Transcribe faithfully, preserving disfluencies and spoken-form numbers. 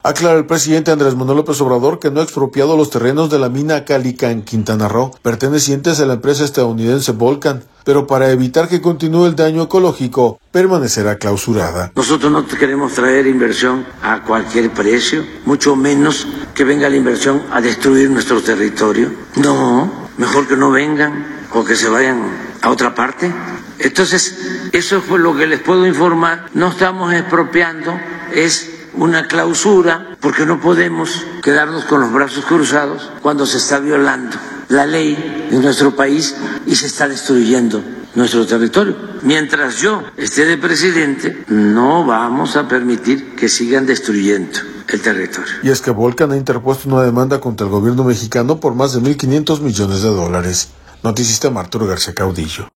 Aclara el presidente Andrés Manuel López Obrador que no ha expropiado los terrenos de la mina Calica en Quintana Roo, pertenecientes a la empresa estadounidense Volcan, pero para evitar que continúe el daño ecológico, permanecerá clausurada. Nosotros no queremos traer inversión a cualquier precio, mucho menos que venga la inversión a destruir nuestro territorio. No, mejor que no vengan o que se vayan a otra parte. Entonces, eso fue lo que les puedo informar. No estamos expropiando, es una clausura, porque no podemos quedarnos con los brazos cruzados cuando se está violando la ley de nuestro país y se está destruyendo nuestro territorio. Mientras yo esté de presidente, no vamos a permitir que sigan destruyendo el territorio. Y es que Volcan ha interpuesto una demanda contra el gobierno mexicano por más de mil quinientos millones de dólares. Noticista Arturo García Caudillo.